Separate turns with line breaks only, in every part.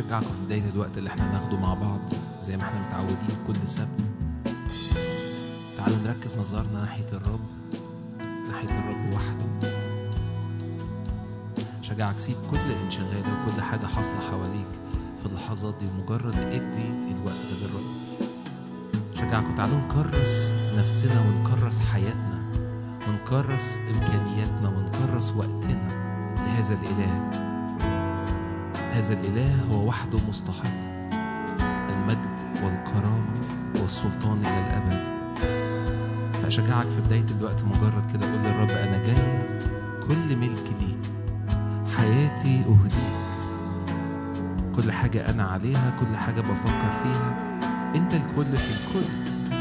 شجعكم في بداية الوقت اللي احنا ناخده مع بعض زي ما احنا متعودين كل سبت. تعالوا نركز نظرنا ناحية الرب، ناحية الرب وحده. شجعك سيب كل انشغالك وكل حاجة حاصلة حواليك في اللحظات دي ومجرد ادي الوقت ده للرب. شجعكم تعالوا نكرس نفسنا ونكرس حياتنا ونكرس إمكانياتنا ونكرس وقتنا لهذا الإله. هذا الإله هو وحده مستحق المجد والكرامة والسلطان إلى الأبد. فأشجعك في بداية الوقت مجرد كده قول للرب أنا جاي كل ملك ليك، حياتي أهديك، كل حاجة أنا عليها، كل حاجة بفكر فيها، أنت الكل في الكل.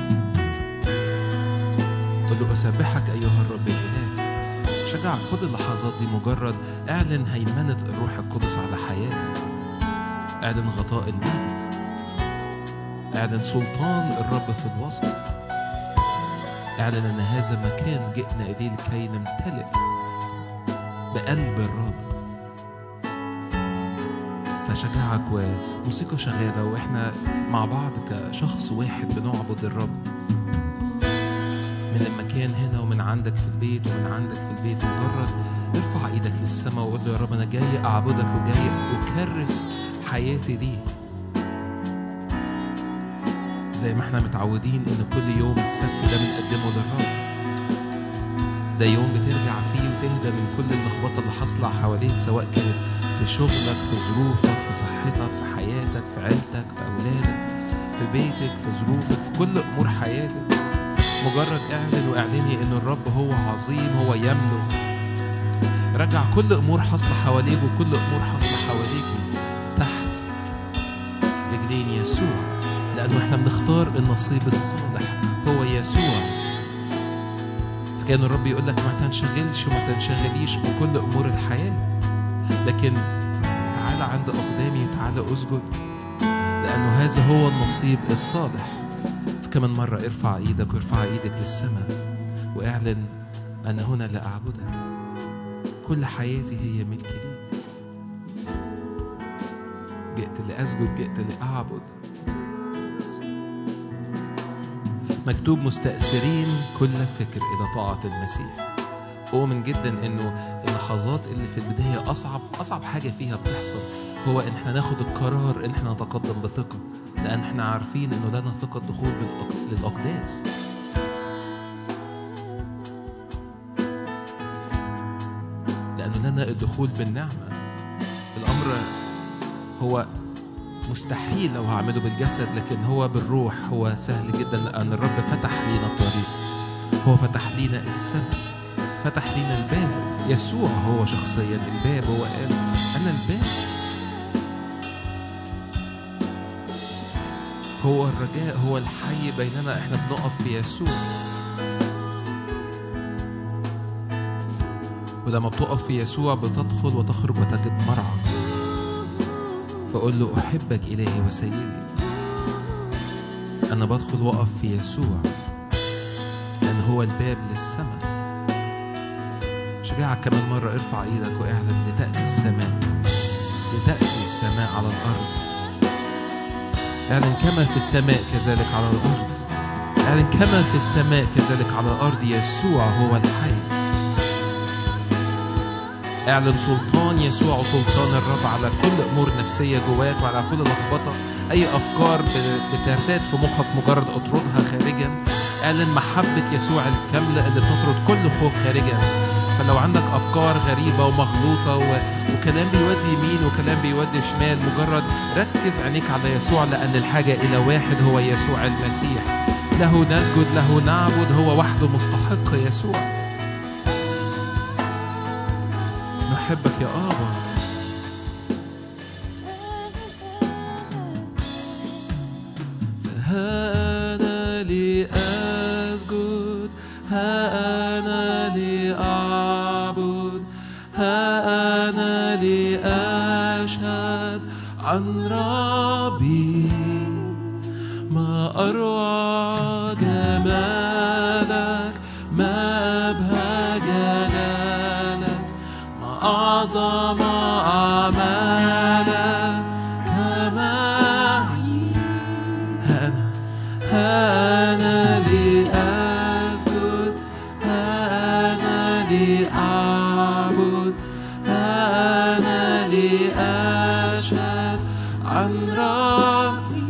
قل له أسبحك أيها الرب الإله. شجعك خد اللحظات دي مجرد اعلن هيمنة الروح القدس على حياتك، اعلن غطاء المجد، اعلن سلطان الرب في الوسط، اعلن ان هذا مكان جئنا اليه لكي نمتلئ بقلب الرب. فشجعك وموسيقى شغالة واحنا مع بعض كشخص واحد بنعبد الرب من المكان هنا ومن عندك في البيت ومن عندك في البيت. مجرد ارفع ايدك للسماء وقول له يا رب انا جاي اعبدك وجاي اكرس حياتي ليك زي ما احنا متعودين ان كل يوم السبت ده بنقدمه للرب. ده يوم بترجع فيه وتهدى من كل اللخبطه اللي حاصله حواليك، سواء كانت في شغلك، في ظروفك، في صحتك، في حياتك، في عيلتك، في اولادك، في بيتك، في ظروفك، في كل امور حياتك. مجرد اعلن واعلني ان الرب هو عظيم، هو يملك. رجع كل امور حاصله حواليك وكل امور حاصله حواليك تحت رجلين يسوع، لانه احنا بنختار النصيب الصالح هو يسوع. فكان الرب يقول لك ما تنشغلش وما تنشغليش بكل امور الحياه، لكن تعال عند اقدامي وتعال اسجد، لانه هذا هو النصيب الصالح. كمان مرة ارفع ايدك وارفع ايدك للسماء واعلن انا هنا لأعبدك، كل حياتي هي ملك ليك. جئت لأسجد، جئت لأعبد. مكتوب مستأثرين كل فكر إلى طاعة المسيح. أؤمن جدا انه اللحظات اللي في البداية أصعب حاجة فيها بتحصل هو ان احنا ناخد القرار ان احنا نتقدم بثقة، لأن احنا عارفين انه لنا ثقة دخول للأقداس. لأن لنا الدخول بالنعمة. الأمر هو مستحيل لو هعمله بالجسد، لكن هو بالروح هو سهل جدا، لأن الرب فتح لينا الطريق، هو فتح لينا السماء، فتح لينا الباب. يسوع هو شخصيا الباب، هو قال أنا الباب، هو الرجاء، هو الحي بيننا. احنا بنقف في يسوع، ولما بتقف في يسوع بتدخل وتخرج وتجد مرعى. فقول له أحبك إلهي وسيدي، أنا بدخل وقف في يسوع لأن هو الباب للسماء. شجاعك كمان مرة ارفع ايدك واعلن لتأتي السماء، لتأتي السماء على الأرض. اعلن كما في السماء كذلك على الأرض، اعلن كما في السماء كذلك على الأرض. يسوع هو الحي. اعلن سلطان يسوع وسلطان الرب على كل أمور نفسية جواك وعلى كل لخبطة. أي أفكار بترتاد في مخك مجرد اطردها خارجا. اعلن محبة يسوع الكاملة اللي بتطرد كل خوف خارجا. فلو عندك أفكار غريبة ومغلوطة وكلام بيودي يمين وكلام بيودي شمال، مجرد ركز عينيك على يسوع، لأن الحاجة إلى واحد هو يسوع المسيح. له نسجد، له نعبد، هو وحده مستحق. يسوع نحبك يا آبا. فها أنا لأسجد، ها أنا لأعبد، ها أنا لأشهد عن ربي. ما أروع جمالك، ما أبهى جلالك، ما أعظم أعمالك.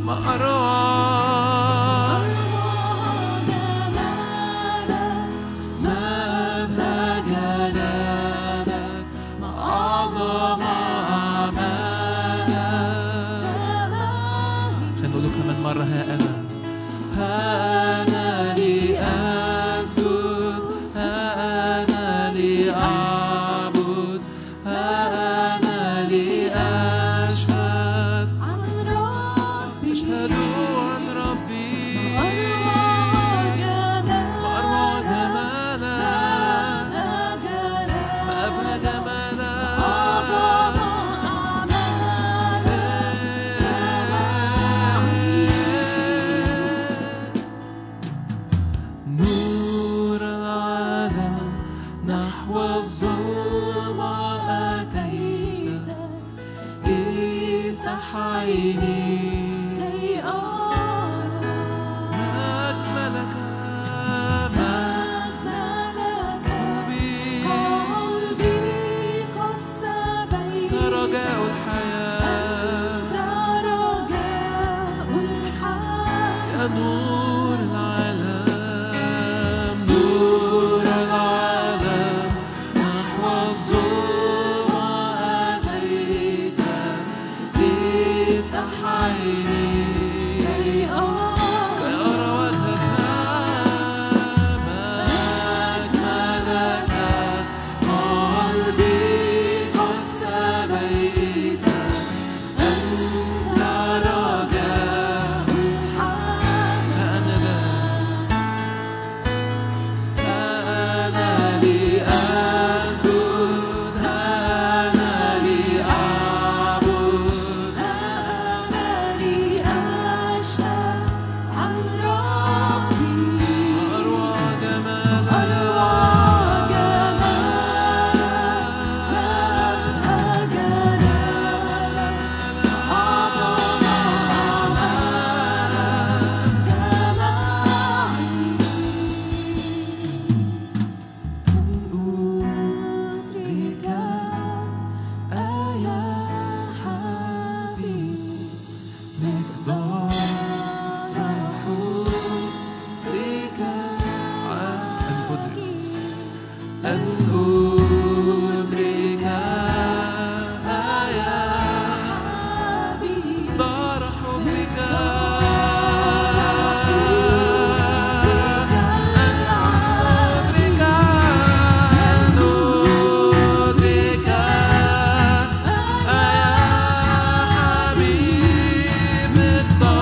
الضال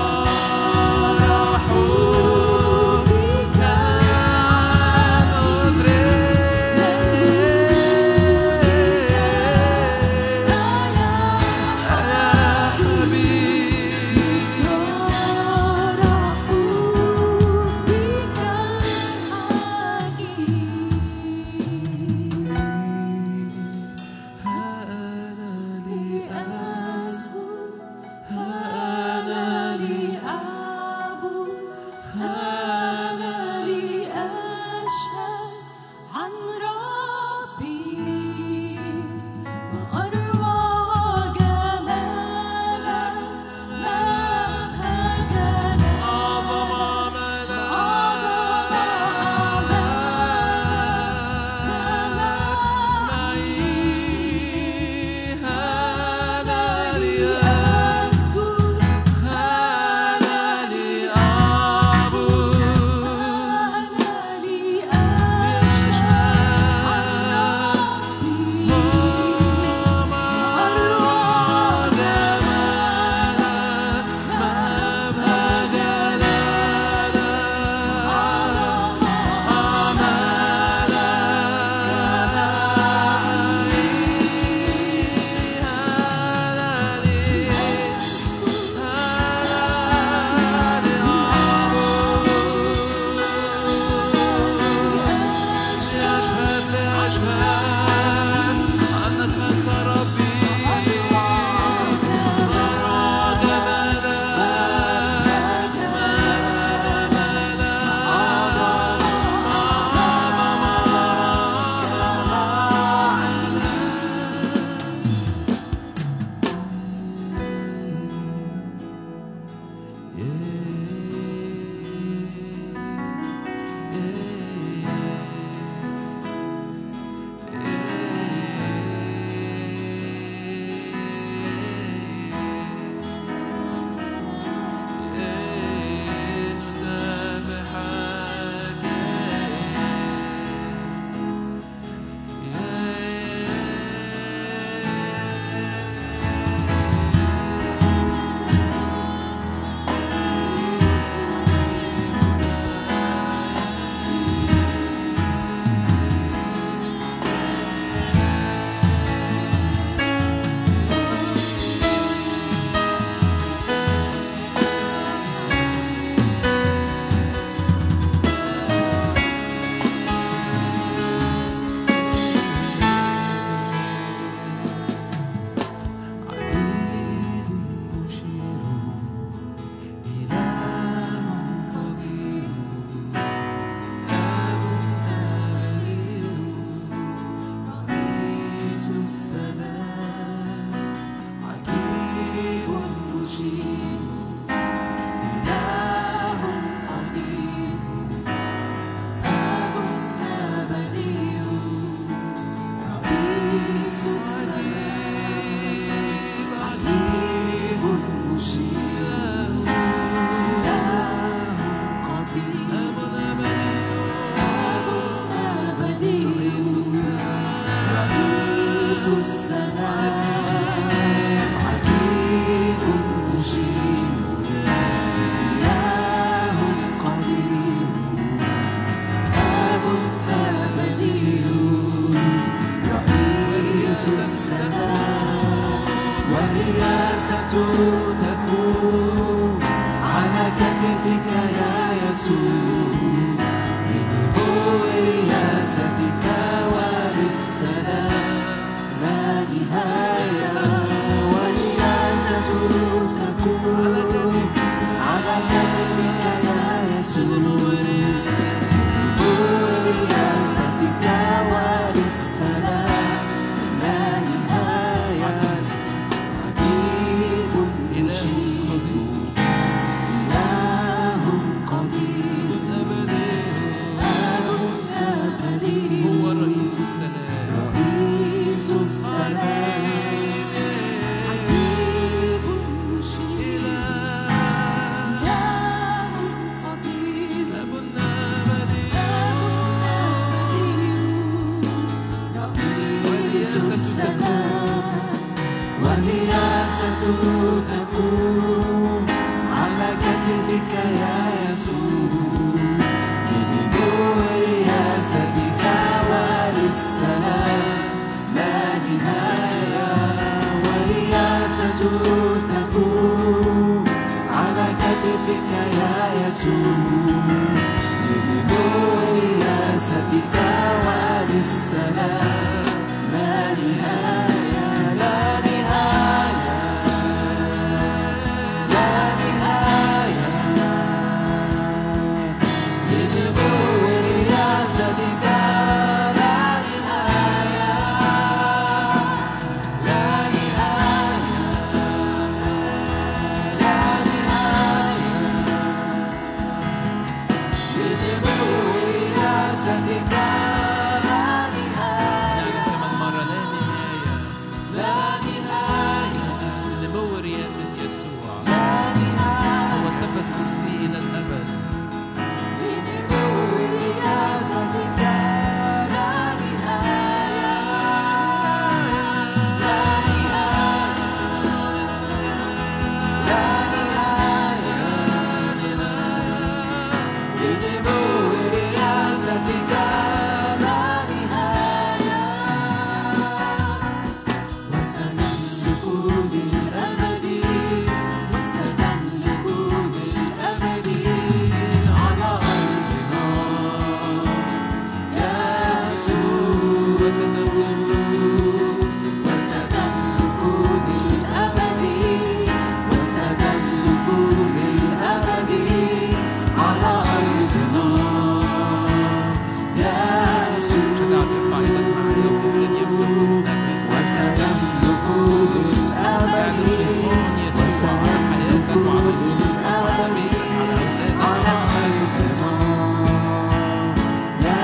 بك يا يسوع لنمو رياستك وللسلام لا نهاية لا نهاية لا نهاية لنمو رياستك لا نهاية لا نهاية لا نهاية لنمو رياستك لا نهاية
كمان مرة لا نهاية
لا نهاية
لنمو رياسة يسوع
لا نهاية
هو ثبت كرسي إلى الأبد
لنمو رياستك لا نهاية لا نهاية لا نهاية لنمو رياستك لا نهاية وستملك للأبد وستملك للأبد على أرضنا يا يسوع وستملك للأبد وستملك للأبد على أرضنا يا يسوع
شجعك ارفع ايدك معايا وكبر ان يملك للأبد
وستملك
اعلن سلطان يسوع على حياتك وعلى ظروفك وعلى بيتك على أولادك
على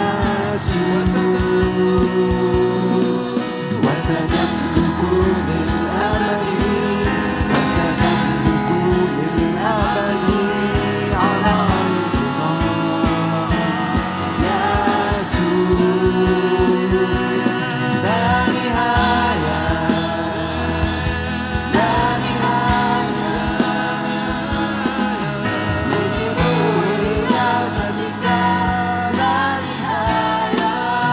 أرضنا يا يسوع وستملك للأبد وستملك للأبد على أرضنا يا يسوع لا نهاية لا نهاية لنمو رياستك لا نهاية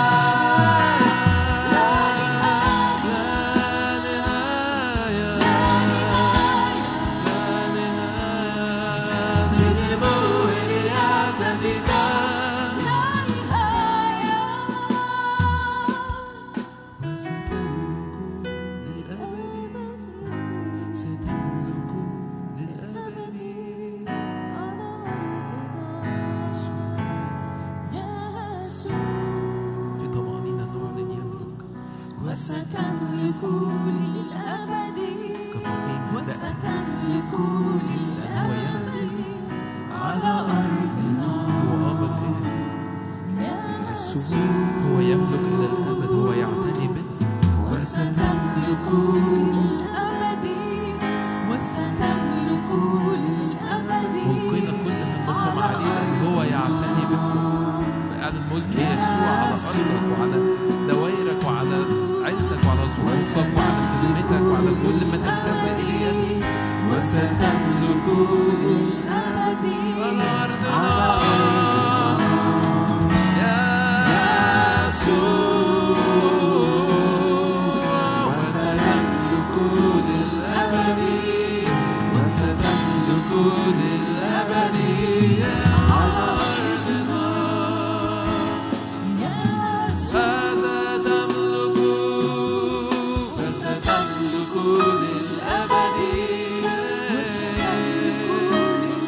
لا نهاية لنمو رياستك لا نهاية
ستملك للأبد
على أرضنا يا يسوع
في طمأنينة نعلن يملك
وستملك للأبد
كفطيم
وستملك للأبد على
هو
أرضنا
أب الإله
يا
يسوع هو يملك إلى الأبد هو يعتني بنا
وستملك للأبد وستملك للأبد
ملقينا كل همكم عليه لأن هو يعتني بكم فاعلن ملك يسوع على أرضك وعلى دوائرك وعلى عيلتك وعلى ظروفك وعلى خدمتك وعلى كل ما تهتم إليه
وستملك للأبد
على أرضنا
على أرضنا
يا يسوع
وستملك للأبد وستملك للأبد على أرضنا يا
فستملك
وستملك للأبد وستملك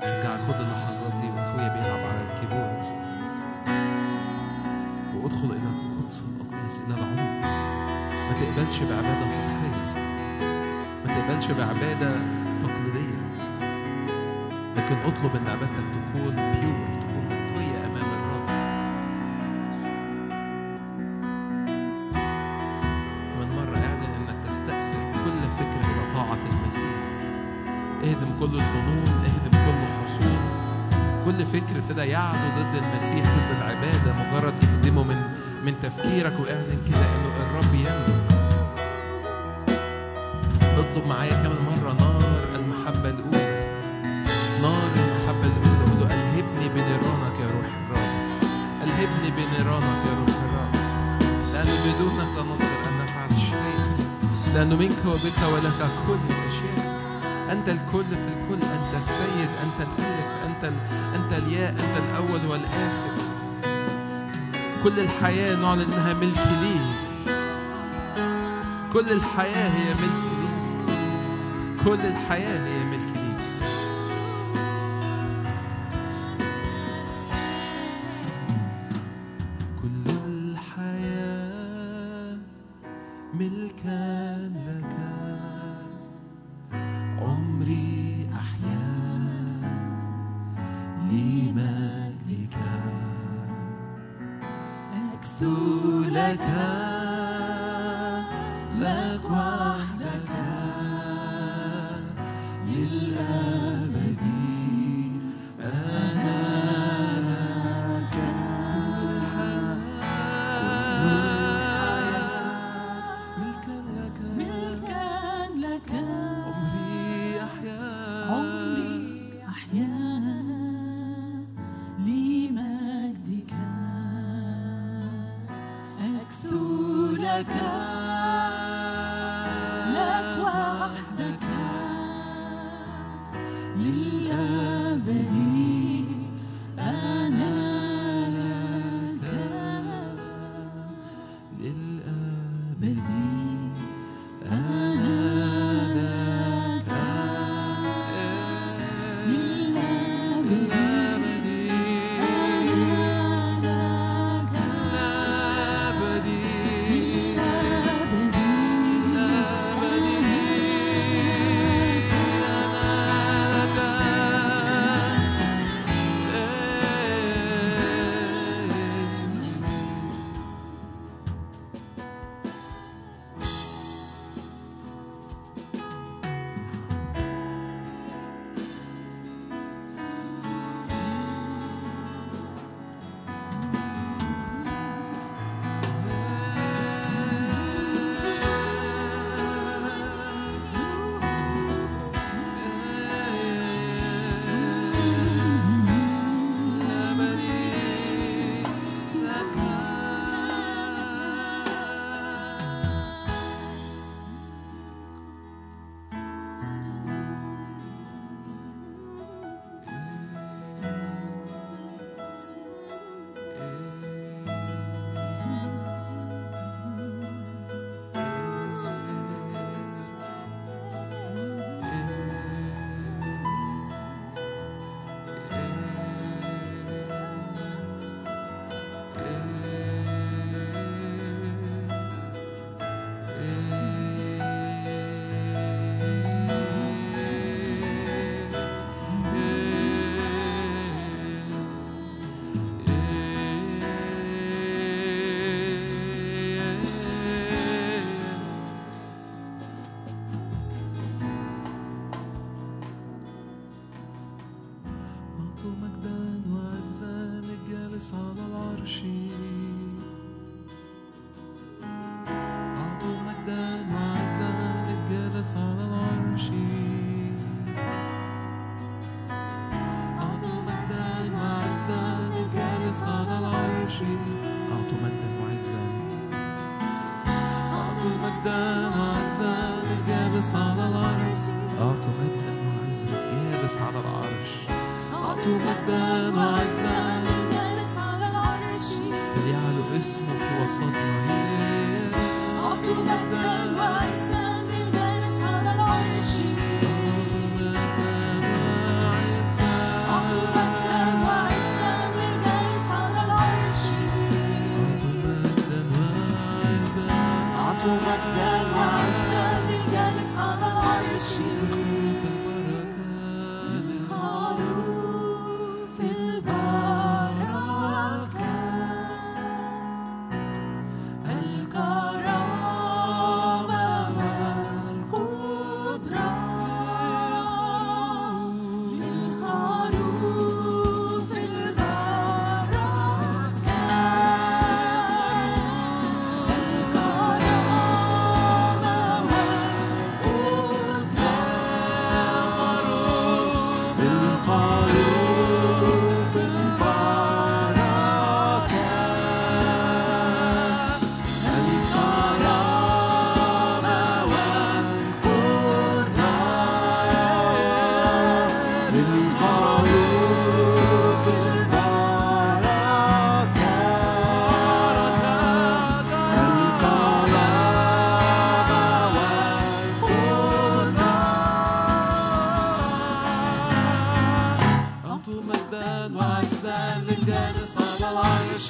شجعك خد اللحظات دي واخويا بيلعب على الكيبورد، وادخل الى القدس الاقداس، الى العمق. ما تقبلش بعباده سطحيه، ما تقبلش بعباده تقليديه، لكن اطلب ان عبادتك تكون بيور، تكون نقيه امام الرب. كمان مره اعلن انك تستأثر كل فكر الى طاعه المسيح. اهدم كل ظنون، اهدم كل حصون، كل فكر ابتدى يعلو ضد المسيح، ضد العباده، مجرد اهدمه من تفكيرك، واعلن كده انه الرب يملك. اطلب معايا كمان مره نار المحبه الاولى، نار المحبه الاولى. قول له الهبني بنيرانك يا روح الرب، الهبني بنيرانك يا روح الرب، لانه بدونك لا نقدر ان نفعل شيء، لانه منك وبك ولك كل الاشياء. أنت الكل في الكل، أنت السيد، أنت الألف، أنت الياء، أنت الأول والآخر. كل الحياة نعلن إنها ملك ليك، كل الحياة هي ملك ليك، كل الحياة هي ملك ليك. كل الحياة ملكا لك، عمري أحيا لمجدك، أكثو لك، لك وحدك للأبد، أنا لك. ملكا لك،
ملكا لك،
عمري
أحيا لمجدك، أكثو لك، لك وحدك للأبد، أنا لك
للأبد،
أنا لك للأبد،
أعطوا مجدا وعزا،
أعطوا مجدا وعزا للجالس على العرش،
أعطوا مجدا وعزا للجالس على العرش،
أعطوا مجدا وعزا للجالس على العرش،
فليعلو اسمه في وسطنا.
أعطوا مجدا وعزا للجالس على العرش،
أعطوا مجدا وعزا
الخروف البركة الكرامة والقدرة
أعطوا مجدا وعزا للجالس على العرش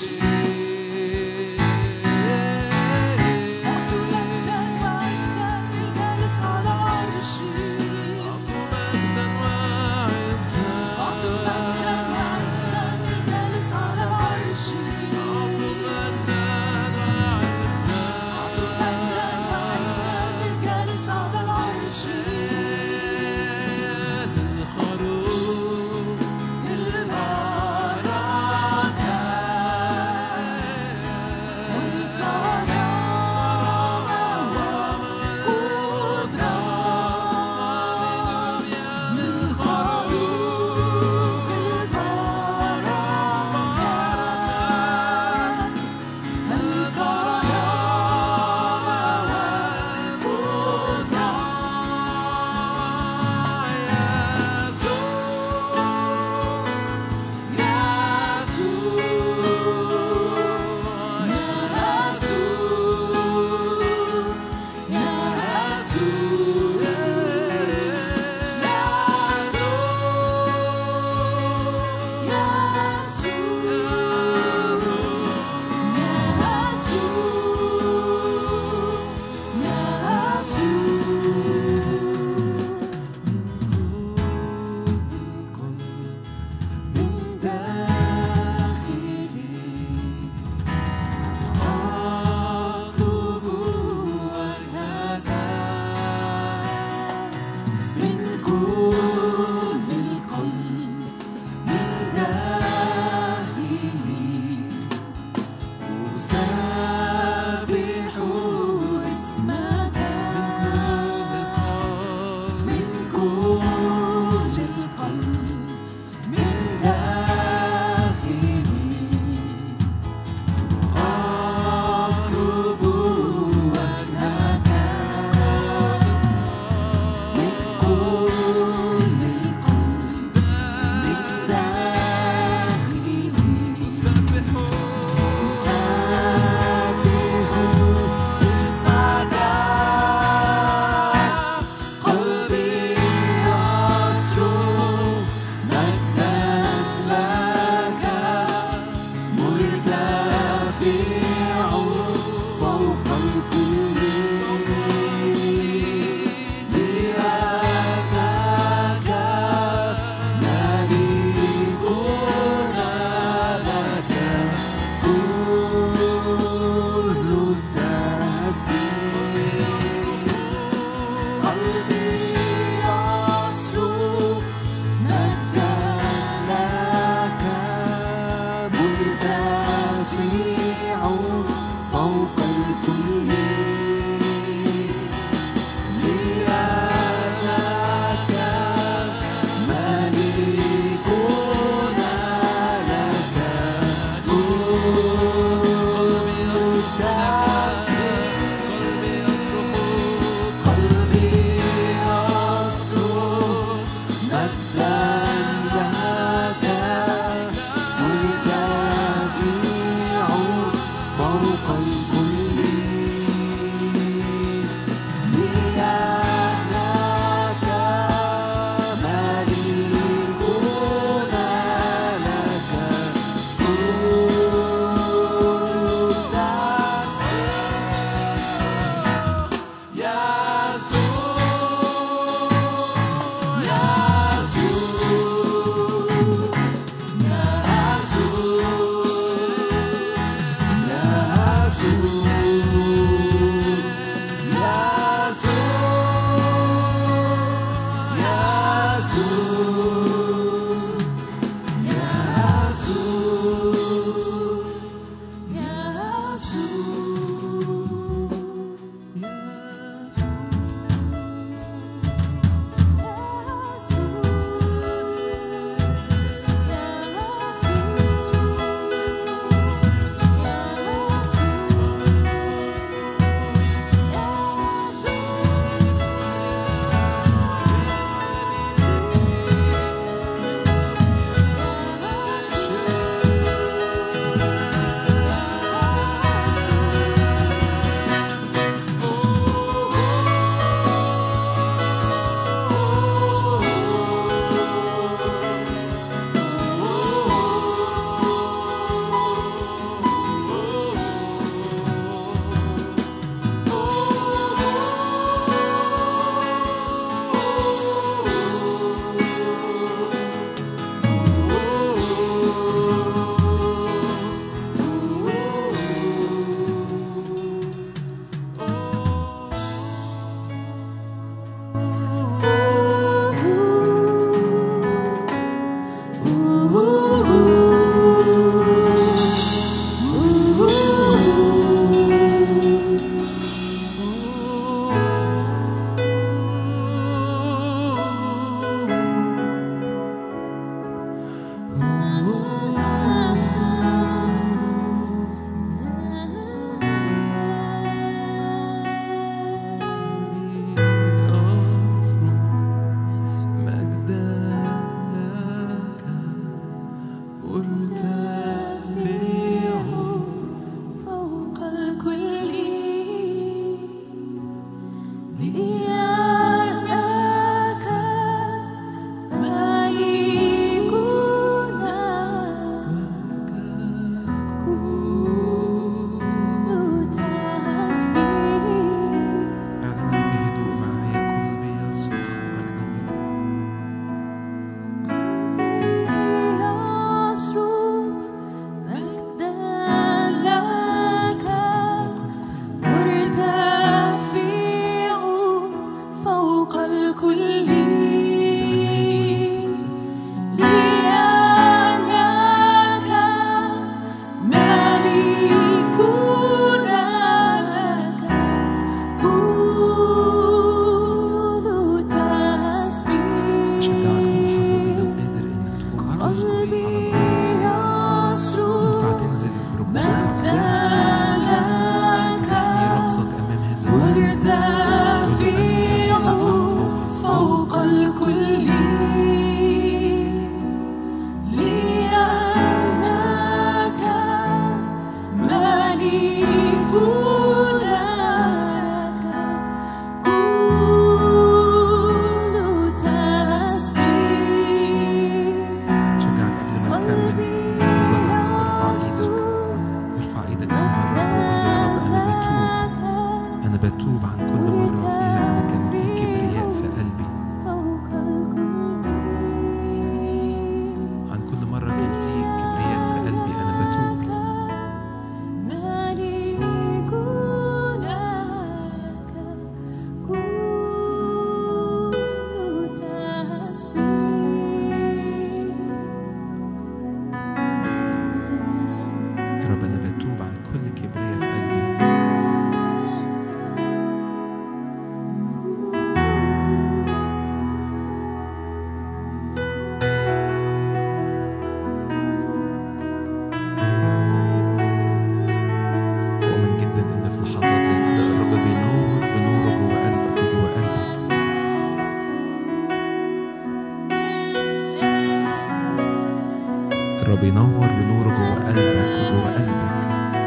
الرب ينور بنوره جوه قلبك وجوه قلبك.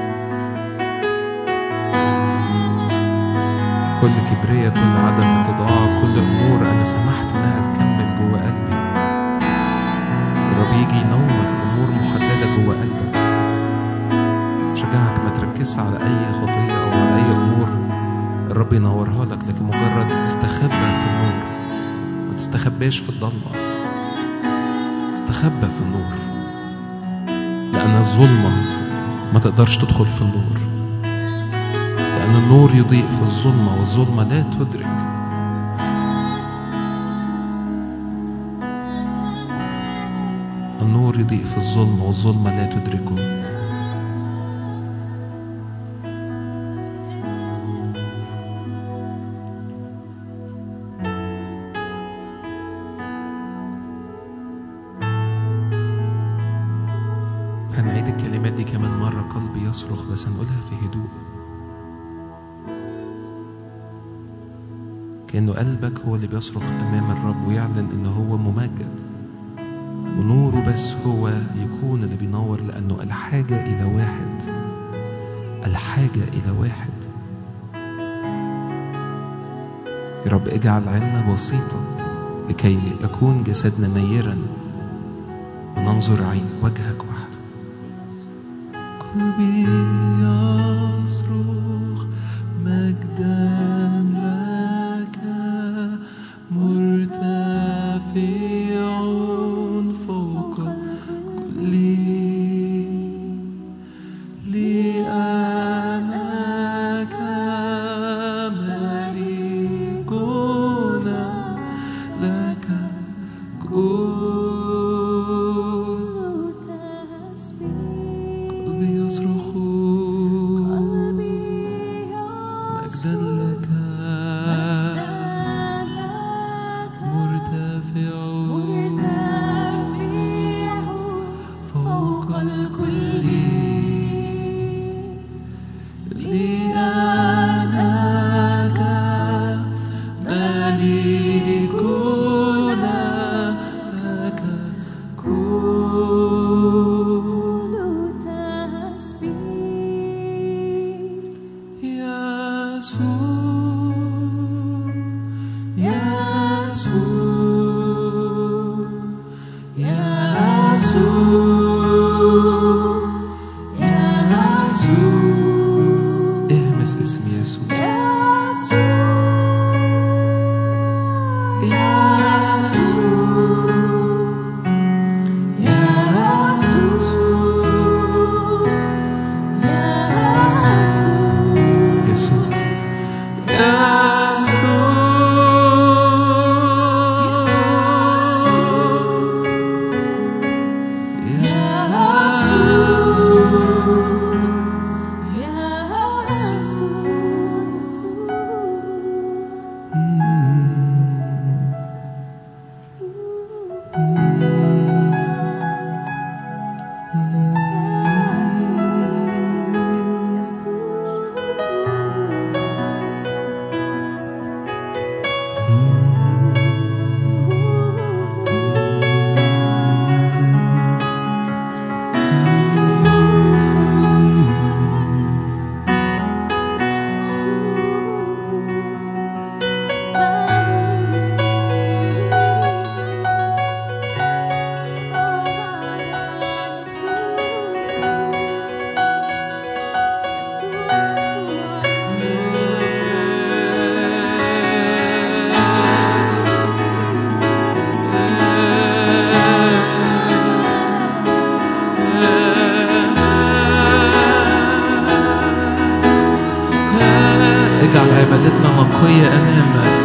كل كبرية، كل عدم اتضاع، كل أمور أنا سمحت إنها تكمل جوه قلبي، الرب يجي ينور أمور محددة جوه قلبك. شجعك ما تركز على أي خطية أو على أي أمور الرب ينورها لك، لكن مجرد استخبى في النور، ما تستخباش في الضلمة، استخبى في النور، لأن الظلمة ما تقدرش تدخل في النور، لأن النور يضيء في الظلمة والظلمة لا تدرك. النور يضيء في الظلمة والظلمة لا تدركه. هنعيد الكلمات دي كمان مرة، قلبي يصرخ، بس هنقولها في هدوء، كأنه قلبك هو اللي بيصرخ أمام الرب ويعلن إنه هو ممجد، ونوره بس هو يكون اللي بينور، لأنه الحاجة إلى واحد، الحاجة إلى واحد. يا رب اجعل عنا بسيطة لكي يكون جسدنا نيرا وننظر عين وجهك وحده. قلبي يصرخ مجدا لك مرتفع فوق كل، لأنك ملكنا لك كل تسبيح. قلبي يصرخ مجدا لك مرتفع فوق الكل، لأنك ملكنا لك كل تسبيح. يسوع يسوع يسوع يسوع، اهمس اسم يسوع. اجعل عبادتنا نقية أمامك.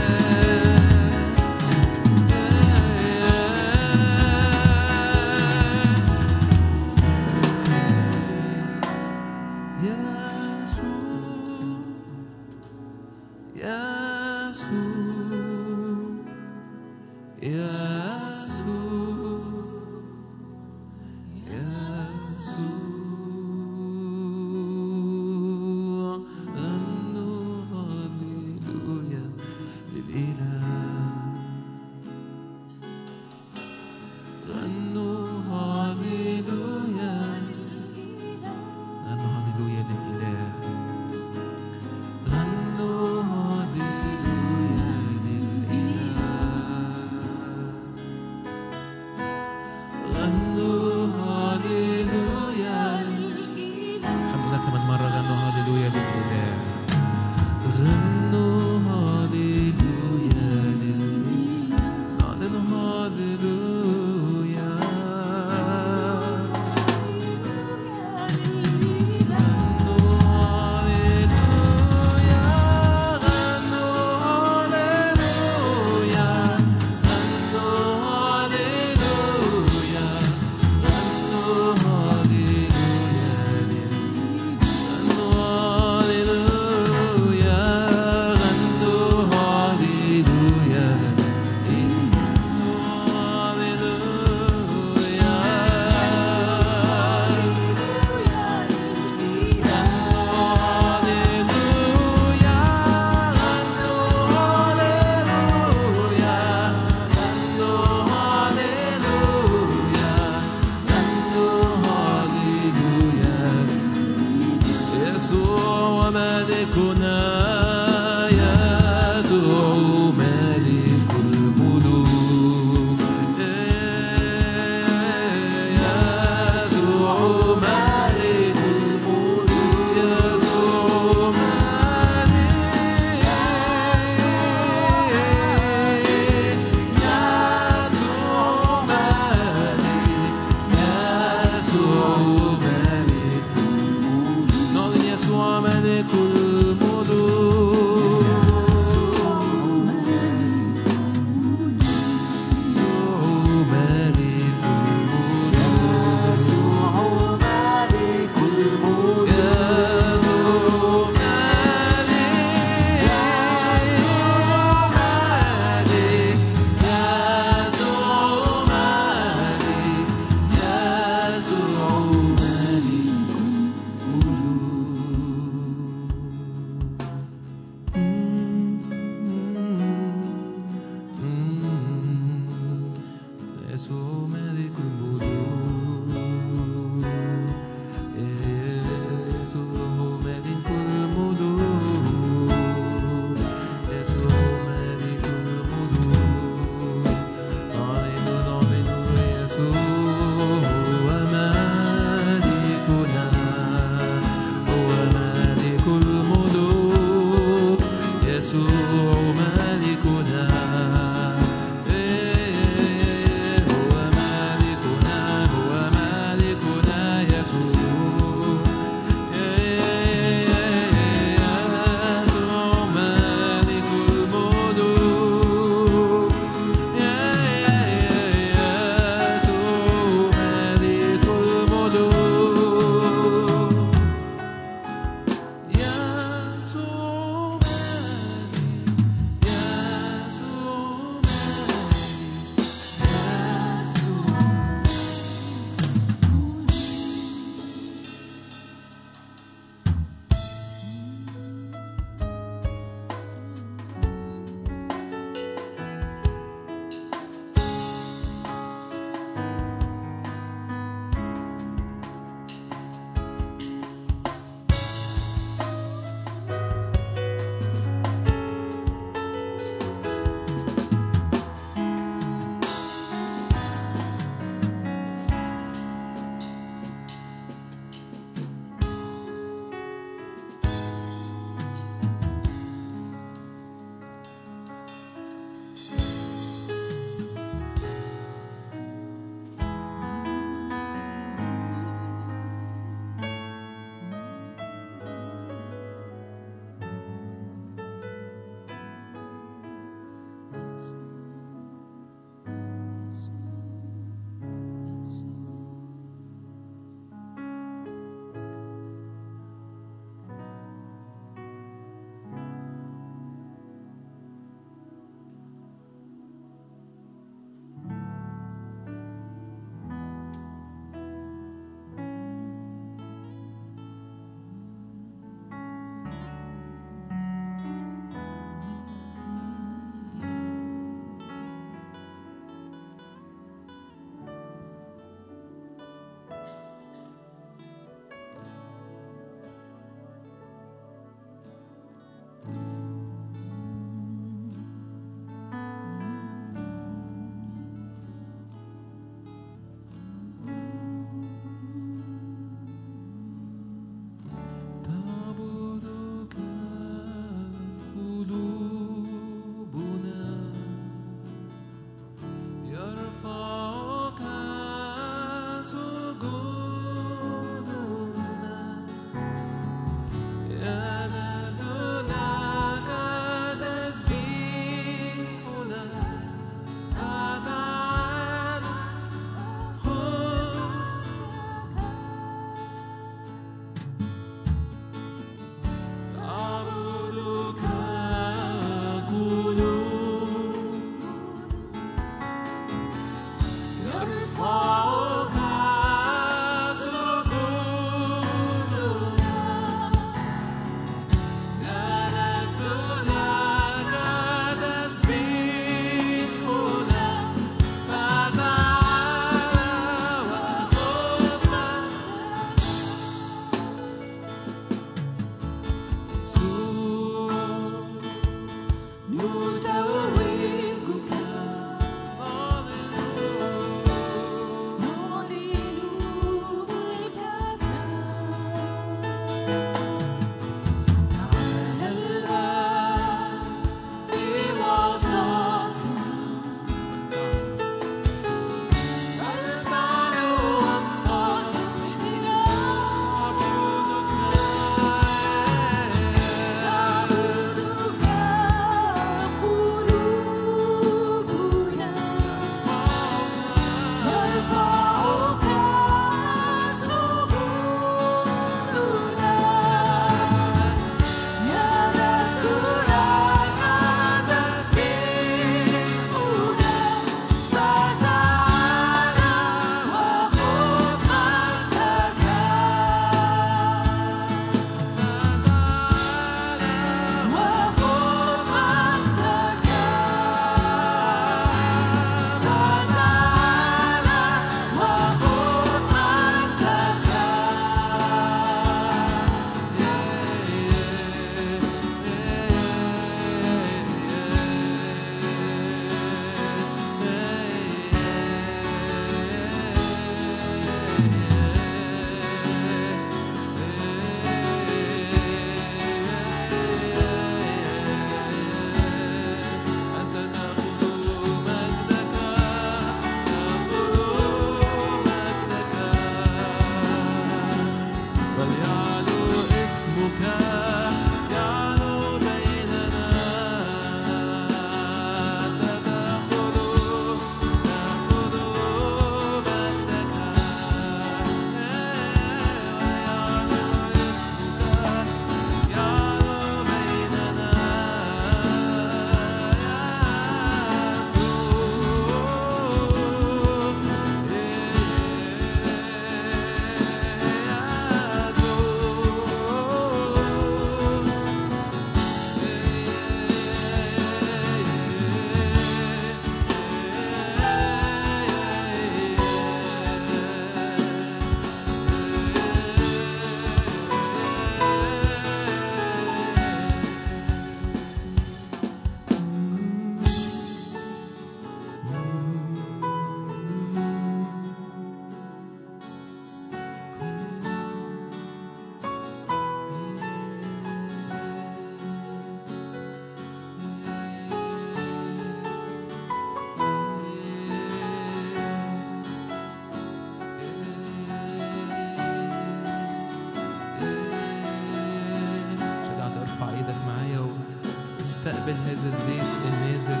استقبل هذا الزيت النازل.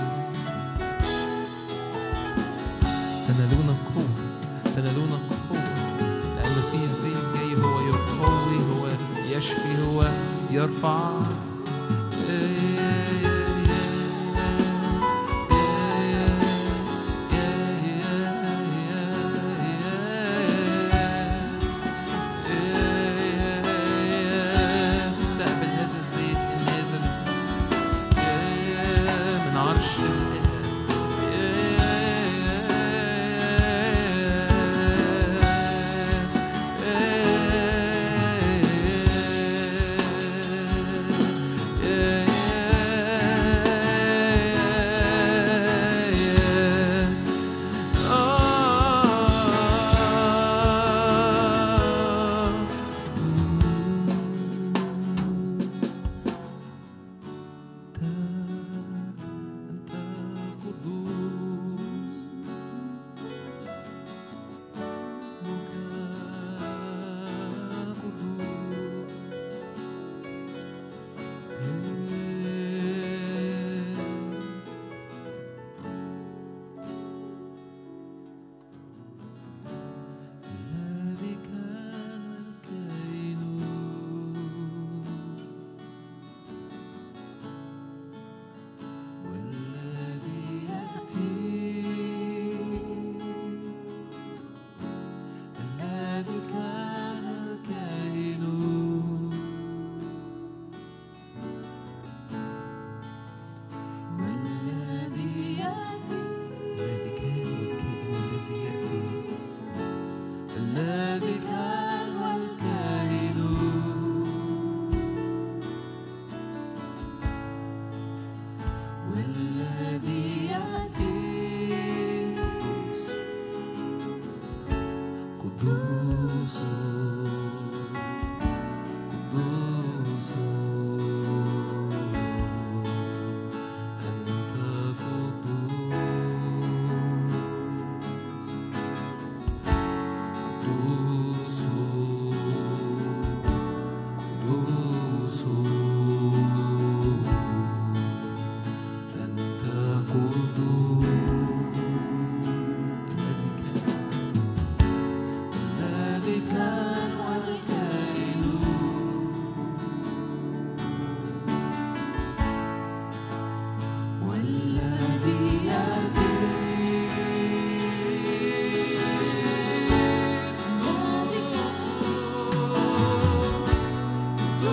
تنالون قوة، تنالون قوة، لأن في زيت جاي هو يقوي، هو يشفي، هو يرفع. استقبل هذا الزيت النازل من عرش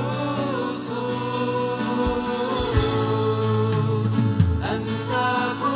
أنت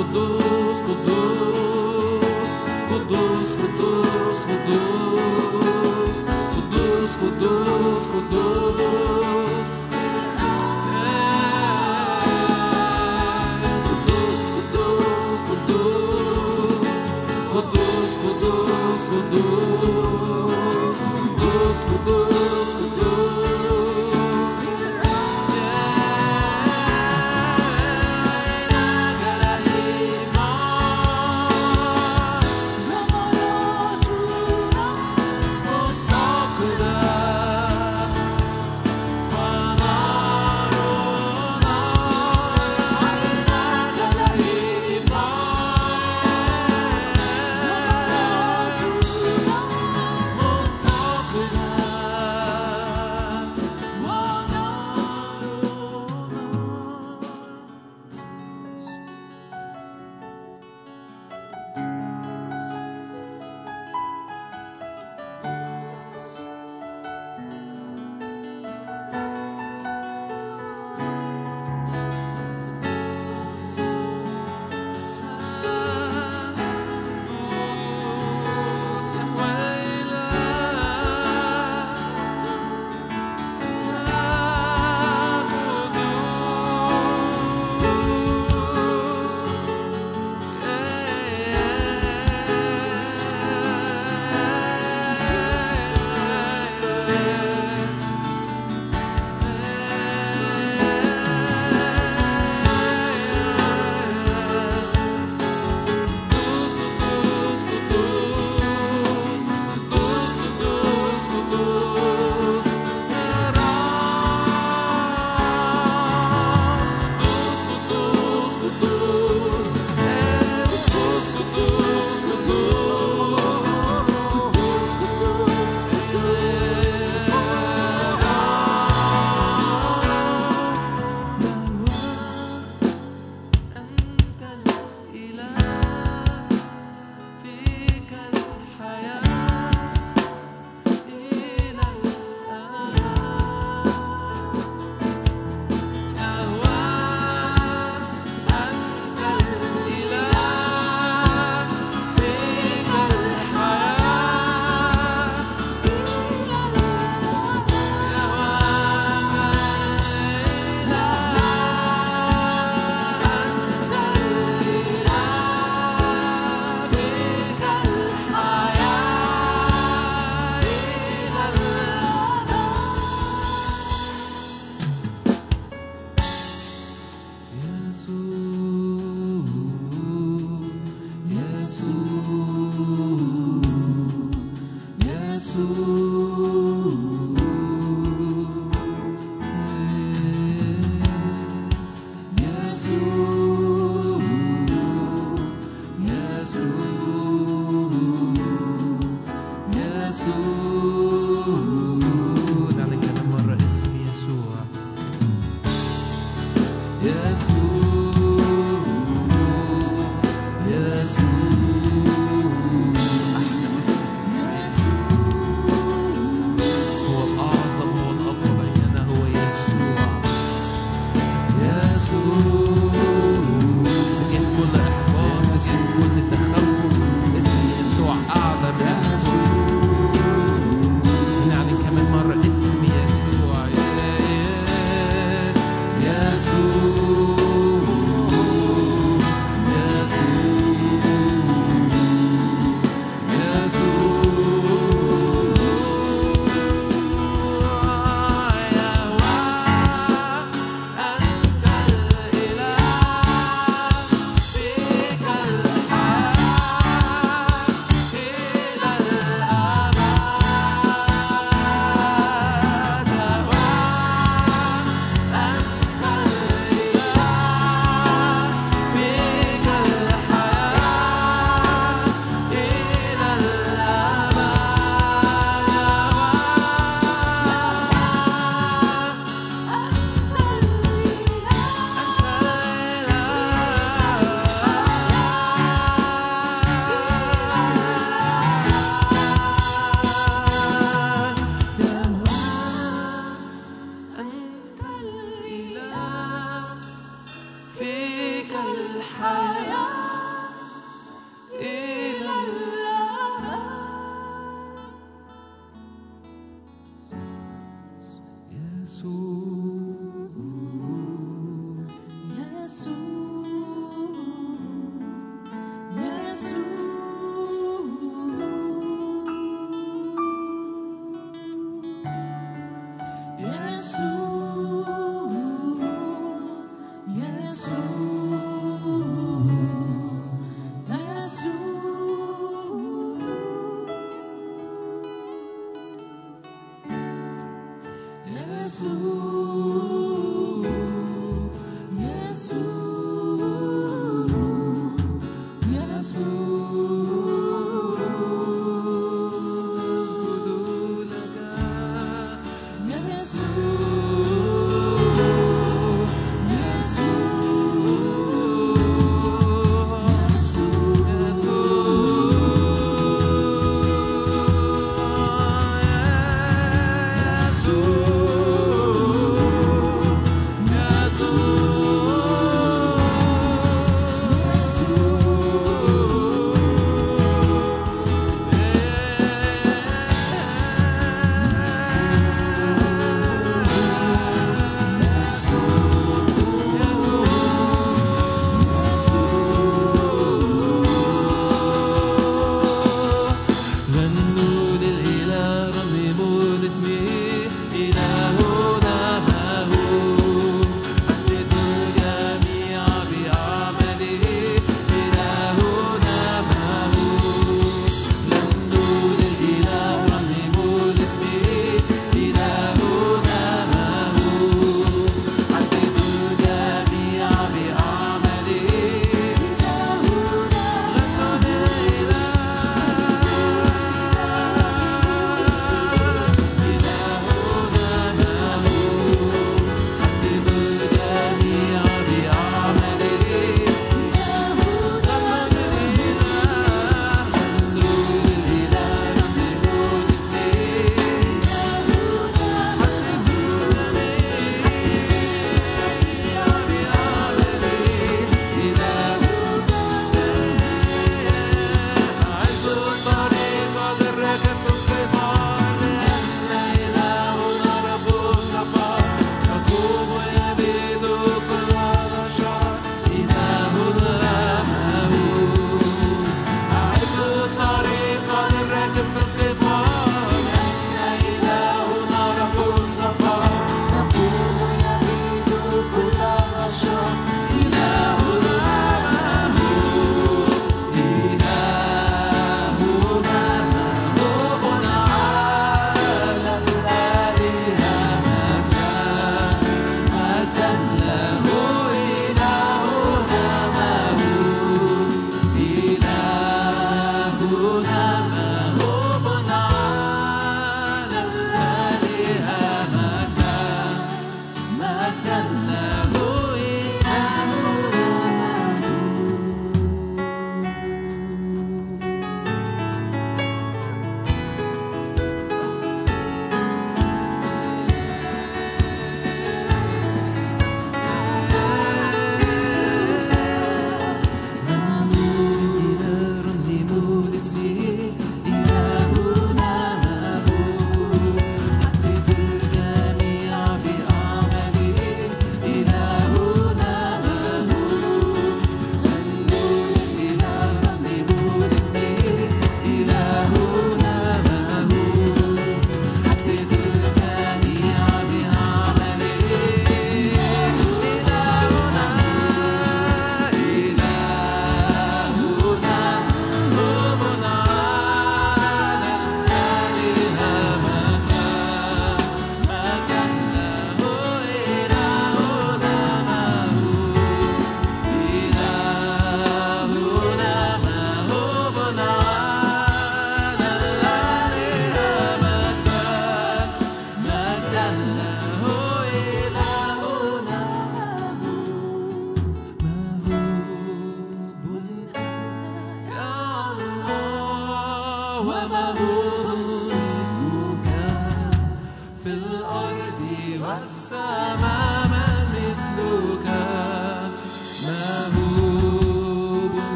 قدوس قدوس قدوس قدوس قدوس قدوس قدوس قدوس قدوس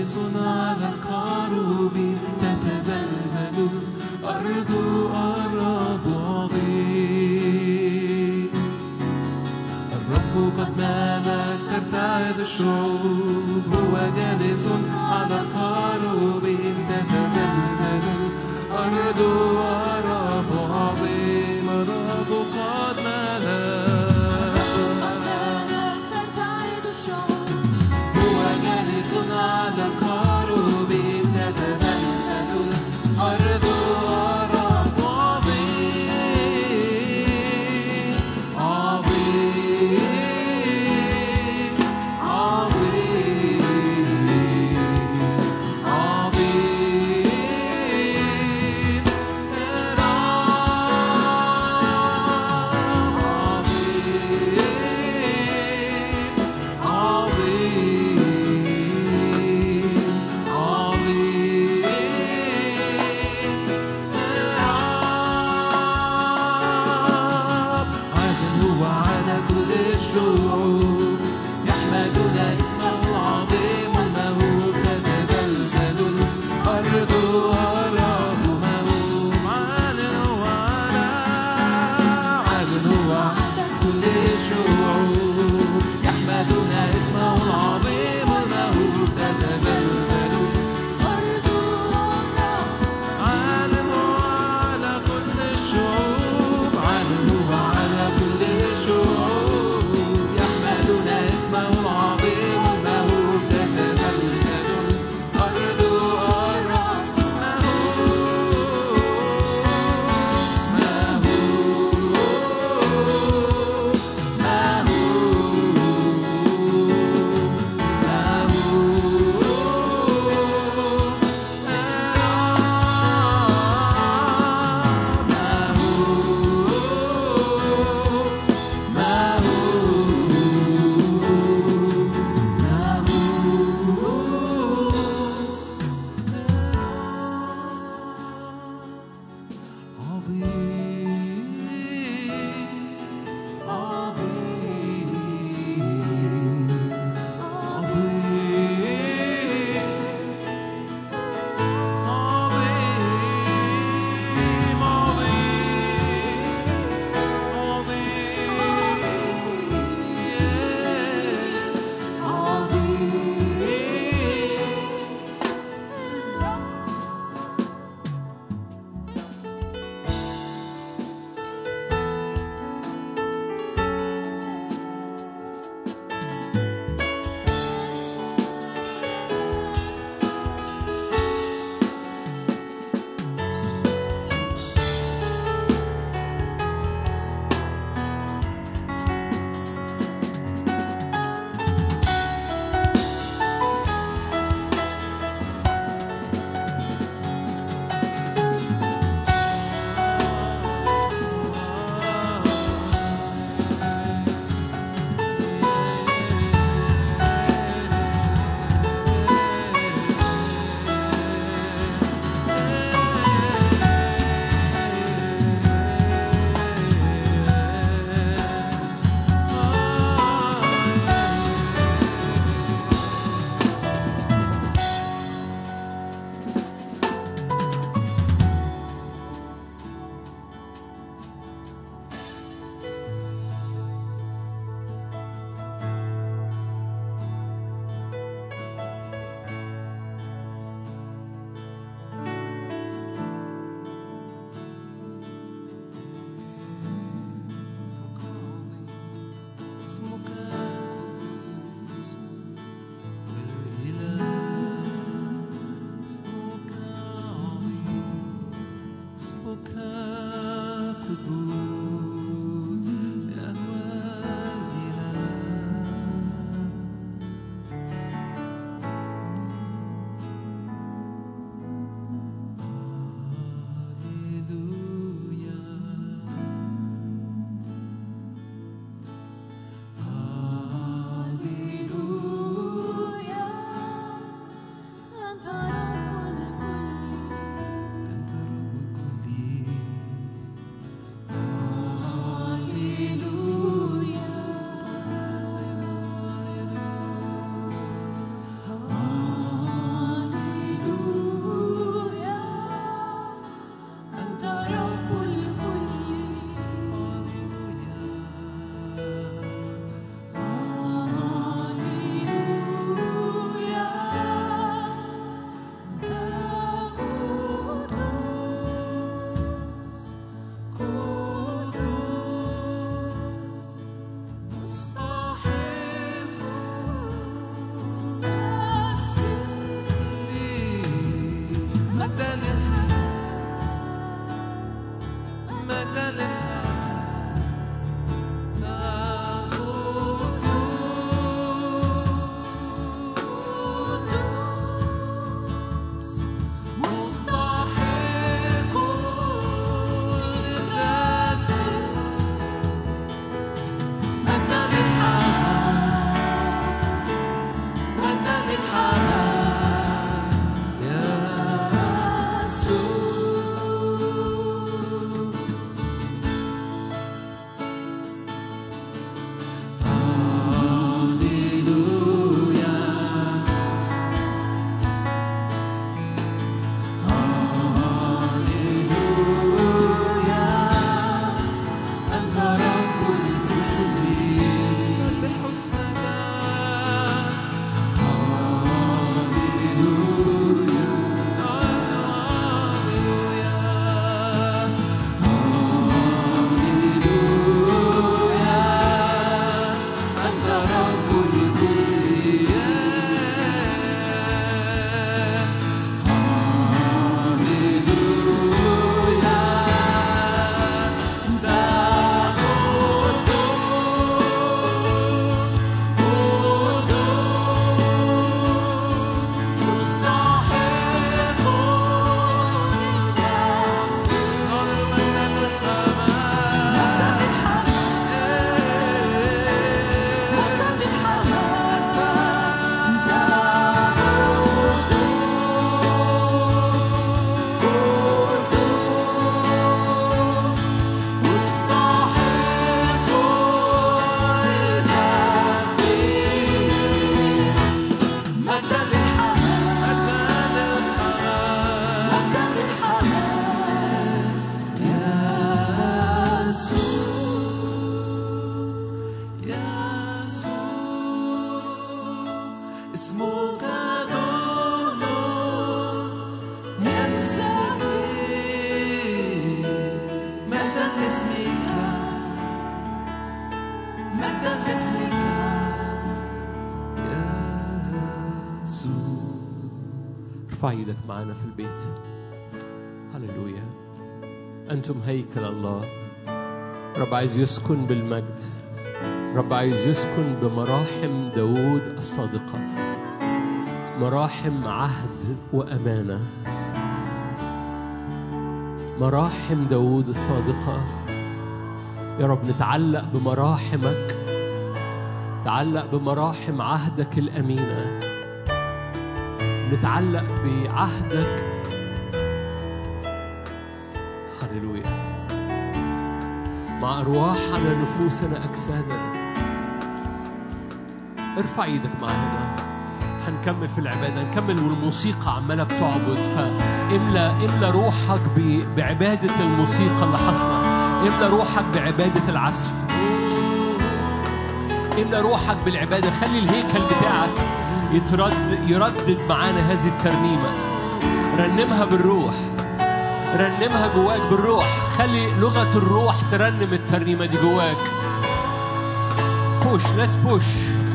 جالس على الكروب تتزلزل الأرض، الرب عظيم. الرب قد ملك ترتعد الشعوب، هو جالس على الكروب تتزلزل الأرض، الرب عظيم. الرب قد ملك
ترتعد الشعوب،
هو جالس على الكروب تتزلزل الأرض، الرب عظيم عظيم عظيم عظيم.
مجدا لاسمك
ارفع ايدك معانا في البيت. هللويا. أنتم هيكل الله. رب عايز يسكن بالمجد. رب عايز يسكن بمراحم داود الصادقة، مراحم عهد وأمانة، مراحم داود الصادقة. يا رب نتعلق بمراحمك، نتعلق بمراحم عهدك الأمينة، نتعلق بعهدك. هللويا. مع أرواحنا نفوسنا أجسادنا. ارفع ايدك معانا. هنكمل في العبادة، نكمل والموسيقى عمالة بتعبد. فاملأ روحك بعبادة الموسيقى اللي حصلت. املأ روحك بعبادة العزف. املأ روحك بالعبادة. خلي الهيكل بتاعك يردد معانا هذه الترنيمة. رنمها بالروح، رنمها جواك بالروح. خلي لغة الروح ترنم الترنيمة دي جواك. push let's push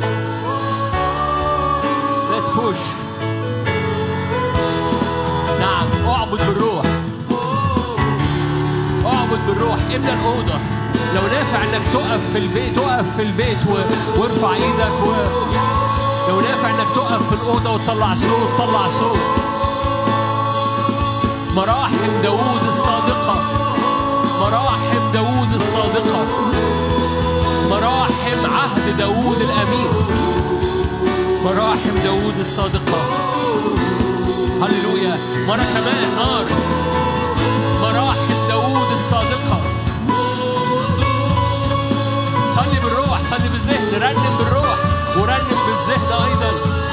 let's push. نعم، اعبد بالروح، اعبد بالروح. املأ الأوضة. لو نافع انك تقف في البيت اقف في البيت وارفع ايدك. لو نافع انك تقف في الأوضة وتطلع صوت طلع صوت. مراحم داود الصادقة، مراحم داود الصادقة، مراحم عهد داود الأمين، مراحم داود الصادقة. هللويا. مرة كمان نار. مراحم داود الصادقة. صلي بالروح، صلي بالذهن، رنم بالروح ورنم بالذهن أيضا.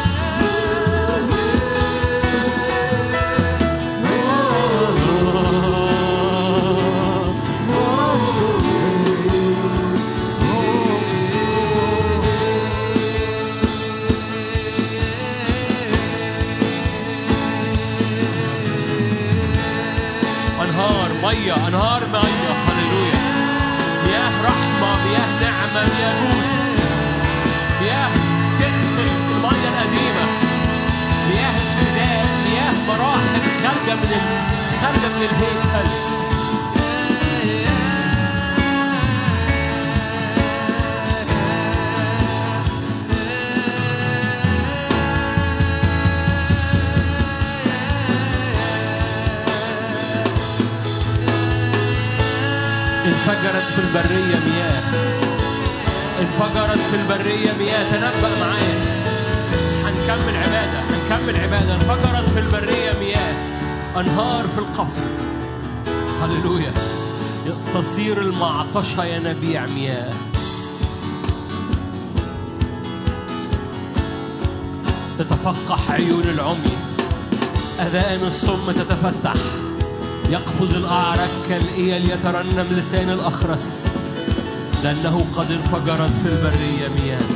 مياه، أنهار مياه. هللويا. مياه رحمة، مياه نعمة، مياه جود، مياه تغسل المياه القديمة، مياه استداد، مياه مراحل خارجة من الهيكل. انفجرت في البرية مياه، انفجرت في البرية مياه. تنبأ معايا. هنكمل عبادة، هنكمل عبادة. انفجرت في البرية مياه، أنهار في القفر. هللويا. تصير المعطشة ينابيع مياه. تتفقح عيون العمي، أذان الصم تتفتح. يقفز الأعرج كالإيل، يترنم لسان الأخرس، لأنه قد انفجرت في البرية مياه.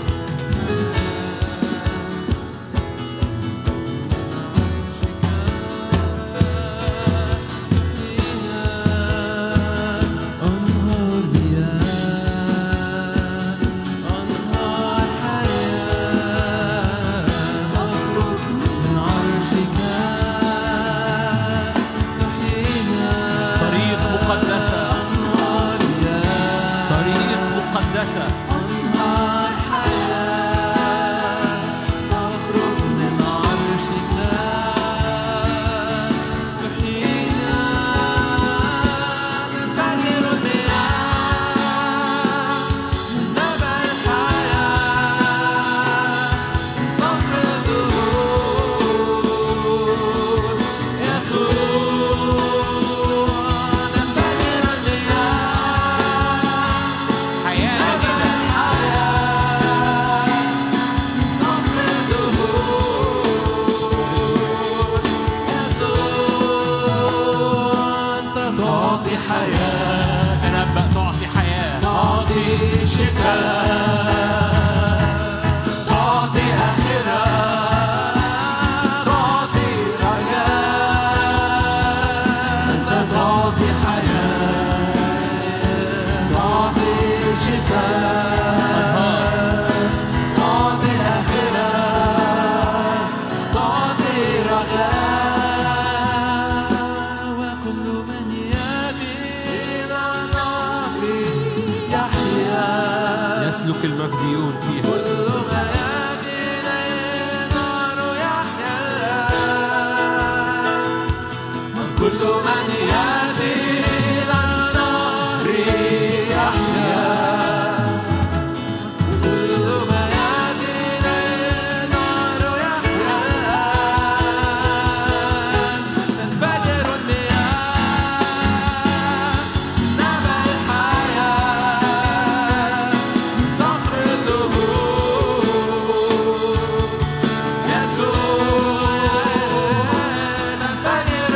يسلك المفديون فيها.
كل من يأتي إلى النار يحيا. كل من يأتي إلى النار يحيا. تنفجر المياه نبع الحياة صخر الدهور يسوع. تنفجر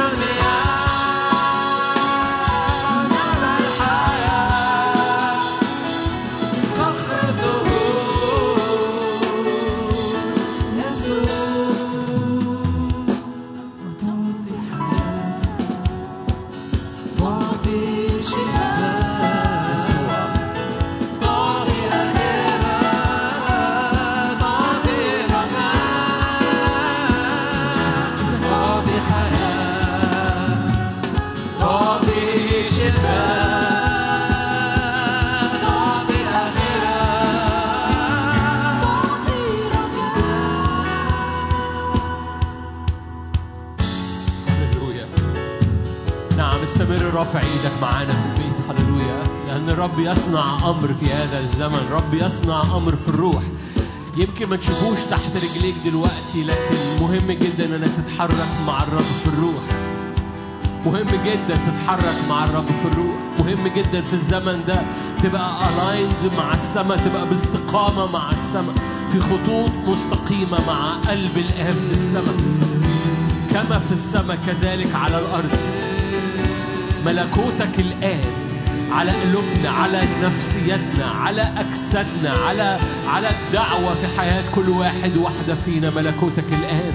رافع ايدك معانا في البيت. هللويا. لأن الرب يصنع أمر في هذا الزمن. رب يصنع أمر في الروح. يمكن ما تشوفوش تحت رجليك دلوقتي، لكن مهم جدا انك تتحرك مع الرب في الروح. مهم جدا تتحرك مع الرب في الروح. مهم جدا في الزمن ده تبقى aligned مع السماء، تبقى باستقامة مع السماء، في خطوط مستقيمة مع قلب الآب في السماء. كما في السماء كذلك على الأرض. ملكوتك الآن على قلوبنا، على نفسيتنا، على أجسادنا، على الدعوة في حياة كل واحد وواحدة فينا. ملكوتك الآن.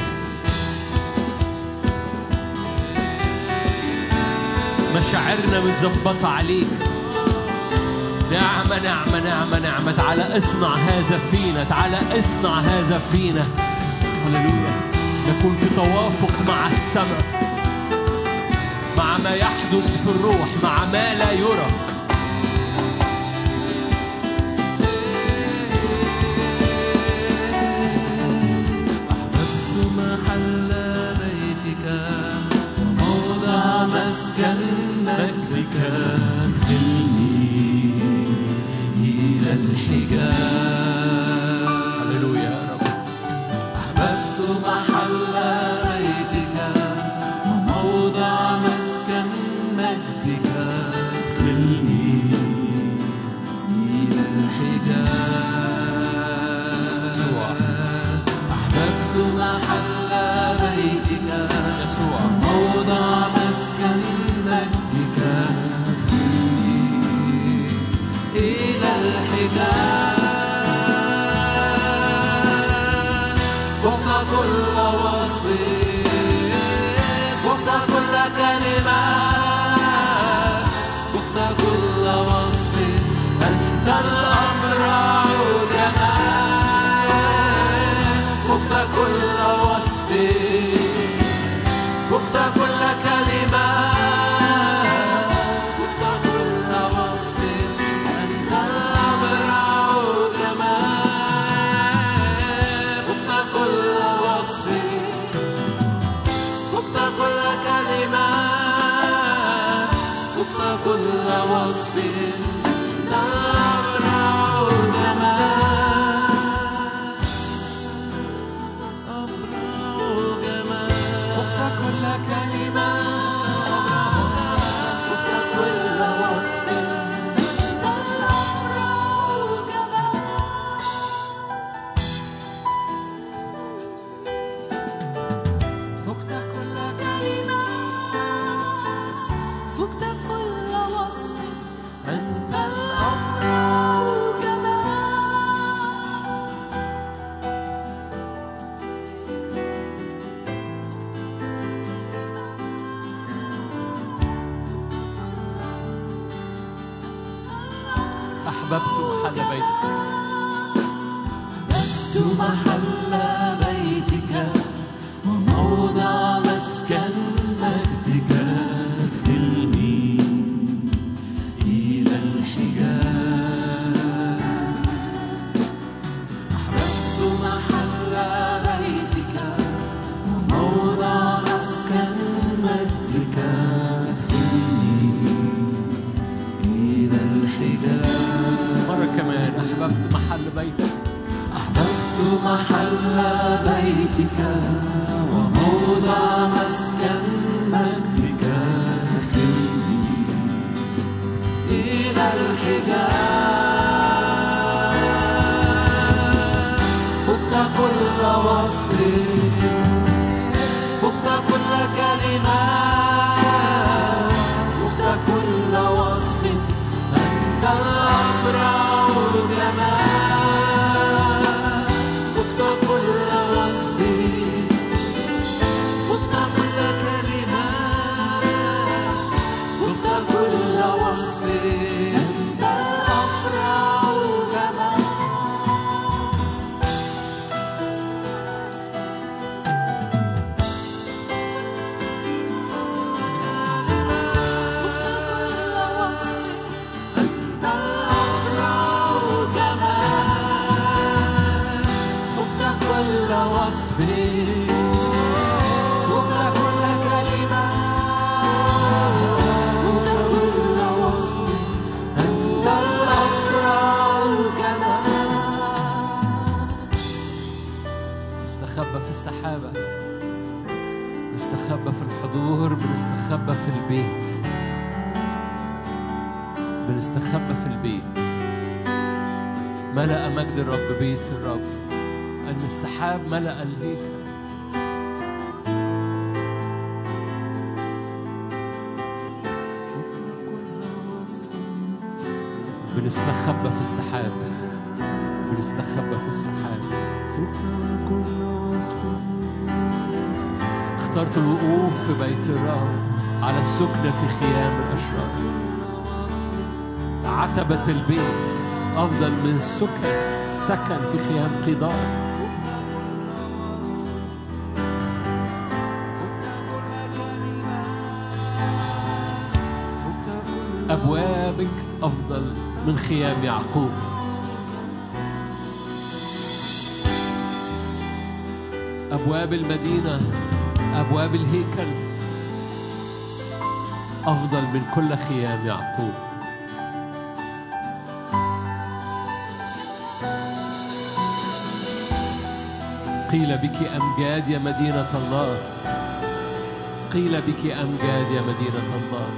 مشاعرنا متظبطة عليك. نعمة نعمة نعمة نعمة. تعالى اصنع هذا فينا. تعالى اصنع هذا فينا. هللويا. نكون في توافق مع السماء، مع ما يحدث في الروح، مع ما لا يرى.
أحببت محل بيتك وموضع مسكن مجدك. ادخلني إلى الحجاب.
هللويا يا رب.
أحببت محل بيتك وموضع مسكن مجدك. ادخلني إلى الحجاب.
يسوع.
أحببت محل بيتك
يسوع.
وموضع مسكن مجدك. ادخلني إلى الحجاب. فوق كل وصف، فوق كل كلمة، فوق كل وصف. أنت الأبرع جمال. فوق كل وصف، فوق كل كلمة، فوق كل وصف. أنت الأبرع جمال. فوق كل وصف، فوق كل كلمة، فوق كل وصف. أنت الأبرع جمال. أبرع جمال. فوق كل كلمة، فوق كل وصف. أنت الأبرع جمال. فوق كل كلمة، فوق كل وصف. أنت الأبرع جمال.
أحببت محل بيتك.
أحببت محل بيتك وموضع مسكن مجدك. ادخلني إلى الحجاب.
بيتك.
أحببت محل بيتك وموضع مسكن مجدك. ادخلني إلى الحجاب، فك كل وصف، فك كل كلمة، فك كل وصف. أنت الأبرع جمال، فك كل وصف، فك كل كلمة، فك كل وصف. أنت الأبرع جمال. وصفي فوق كل كلمة، فوق كل وصف. أنت الأبرع جمال.
نستخبى في السحابة، نستخبى في الحضور، بنستخبى في البيت، بنستخبى في البيت. ملأ مجد الرب بيت الرب، أن السحاب ملأ الهيكل. بنستخبى في السحاب، بنستخبى في السحاب. اخترت الوقوف في بيت الرب على السكنة في خيام الأشرار. عتبة البيت أفضل من السكن، سكن في خيام قضاء. أبوابك أفضل من خيام يعقوب. أبواب المدينة، أبواب الهيكل أفضل من كل خيام يعقوب. قيل بك أمجاد يا مدينة الله، قيل بك أمجاد يا مدينة الله.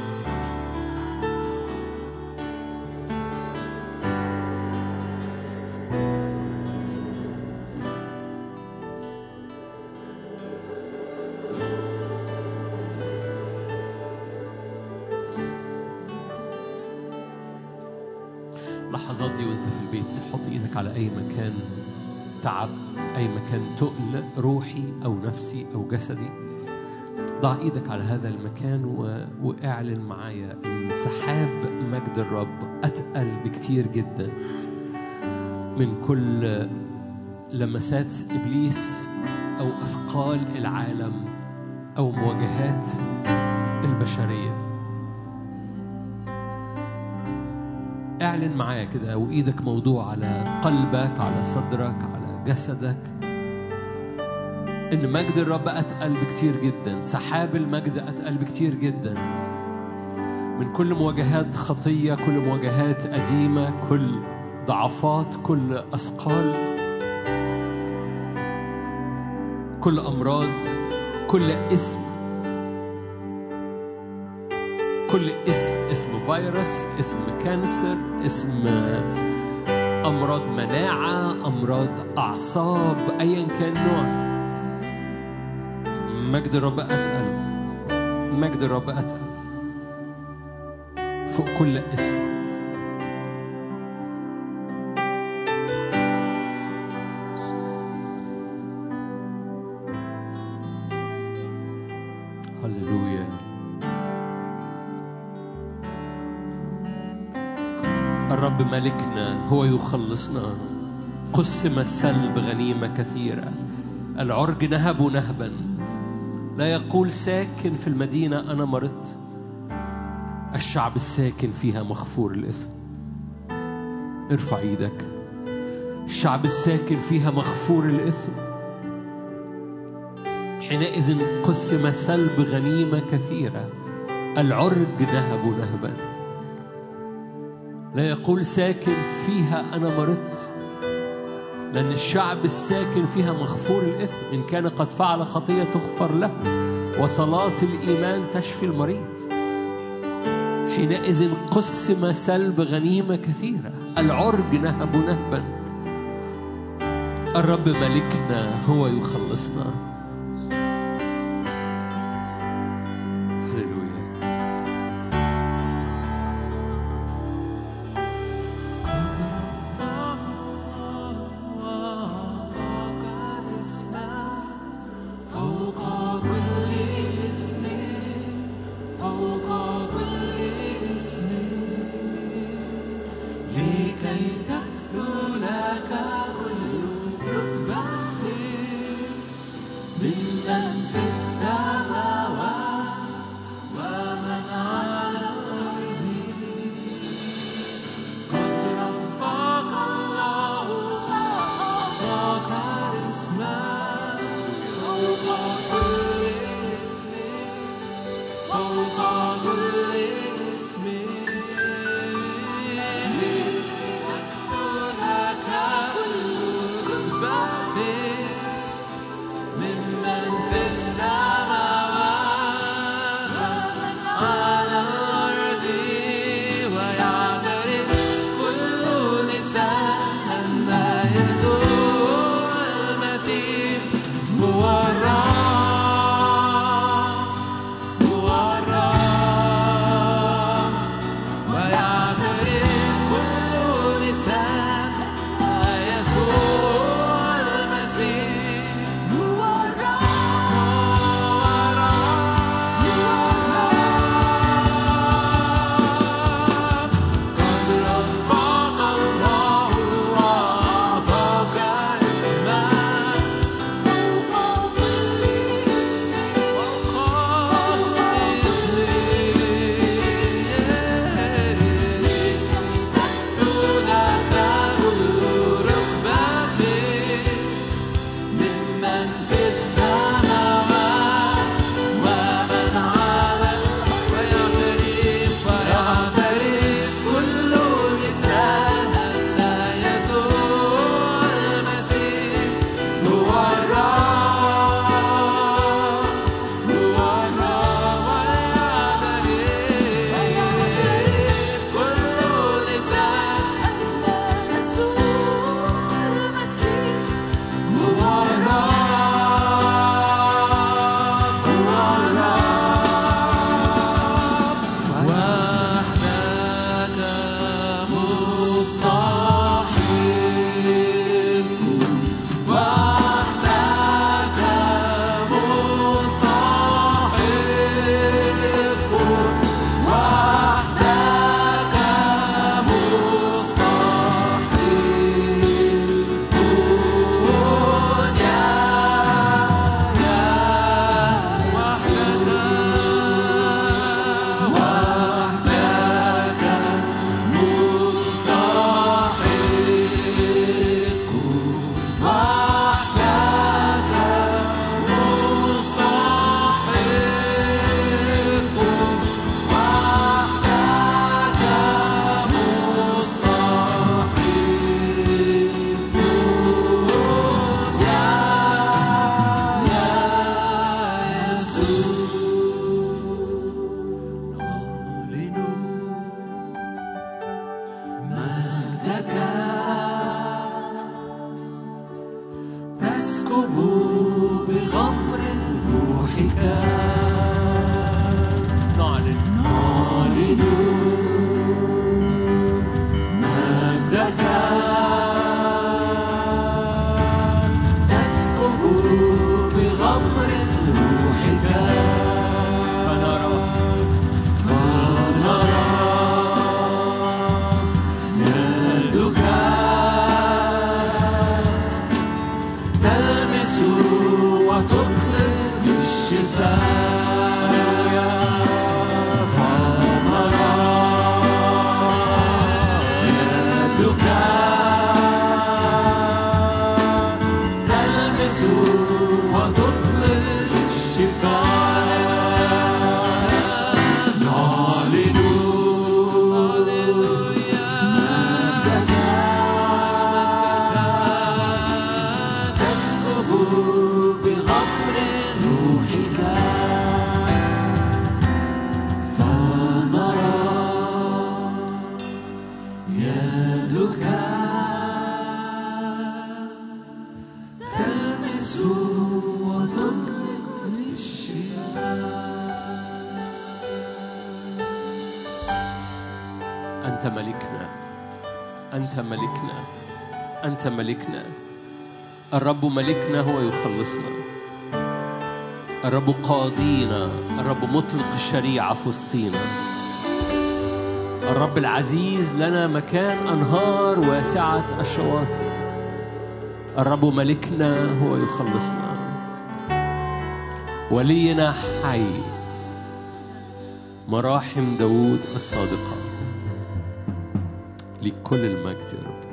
اللحظات دي وانت في البيت حط ايدك على اي مكان تعب، اي مكان تقل روحي او نفسي او جسدي. ضع ايدك على هذا المكان واعلن معايا ان سحاب مجد الرب اتقل بكتير جدا من كل لمسات ابليس او اثقال العالم او مواجهات البشريه. اعلن معايا كده وايدك موضوع على قلبك، على صدرك، على جسدك، ان مجد الرب اتقل بكتير جدا. سحاب المجد اتقل بكتير جدا من كل مواجهات خطيه، كل مواجهات قديمه، كل ضعفات، كل اثقال، كل امراض، كل اسم، كل اسم فيروس، اسم كانسر، اسم أمراض مناعة، أمراض أعصاب، أيا كان نوع. مجد الرب أتقل، مجد الرب أتقل فوق كل اسم. هللويا. الرب ملكنا هو يخلصنا. قسم السلب غنيمة كثيرة، العرج نهب نهبا. لا يقول ساكن في المدينة أنا مرضت، الشعب الساكن فيها مغفور الإثم. ارفع ايدك. الشعب الساكن فيها مغفور الإثم. حينئذ قسم سلب غنيمة كثيرة، العرج نهب نهبا. لا يقول ساكن فيها أنا مرضت، لأن الشعب الساكن فيها مغفور الإثم، إن كان قد فعل خطية تغفر له، وصلاة الإيمان تشفي المريض. حينئذ قسم سلب غنيمة كثيرة، العرج نهب نهبا، الرب ملكنا هو يخلصنا.
يدك تلمس وتطلق الشفاء.
أنت ملكنا، أنت ملكنا، أنت ملكنا. الرب ملكنا هو يخلصنا، الرب قاضينا، الرب مطلق الشريعة في وسطينا، الرب العزيز لنا مكان أنهار واسعة الشواطئ. الرب ملكنا هو يخلصنا، ولينا حي، مراحم داود الصادقة. لكل المجد يا رب.